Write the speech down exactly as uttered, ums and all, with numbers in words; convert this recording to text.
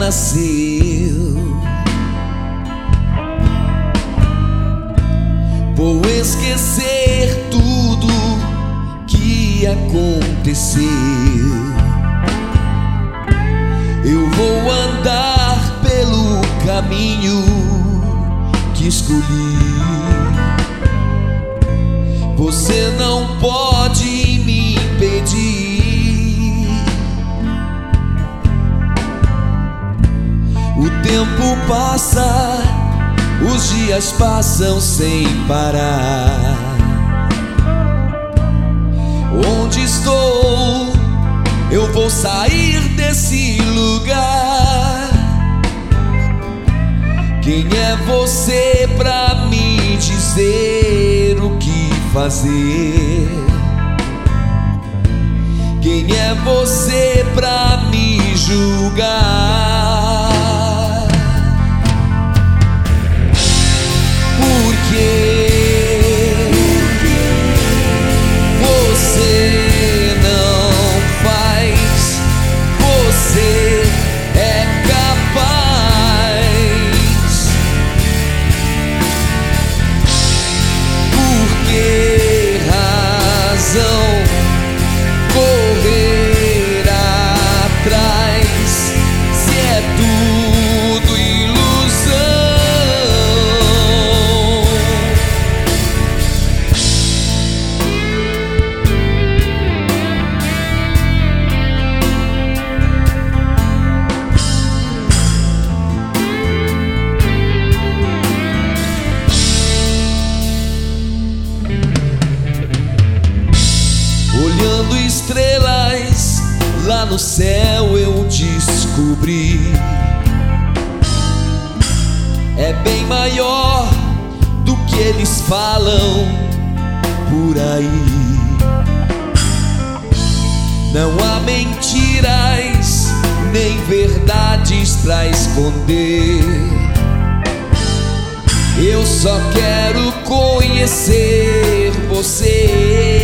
nasceu. Vou esquecer tudo que aconteceu. Eu vou andar pelo caminho que escolhi. Você não pode me impedir. O tempo passa, os dias passam sem parar. Onde estou? Eu vou sair desse lugar. Quem é você pra me dizer o que fazer? Quem é você pra me julgar? Por quê? Você não faz, você é capaz. Por que razão correr atrás se é tudo ilusão? Olhando estrelas lá no céu eu descobri, é bem maior do que eles falam por aí. Não há mentiras nem verdades pra esconder. Eu só quero conhecer você.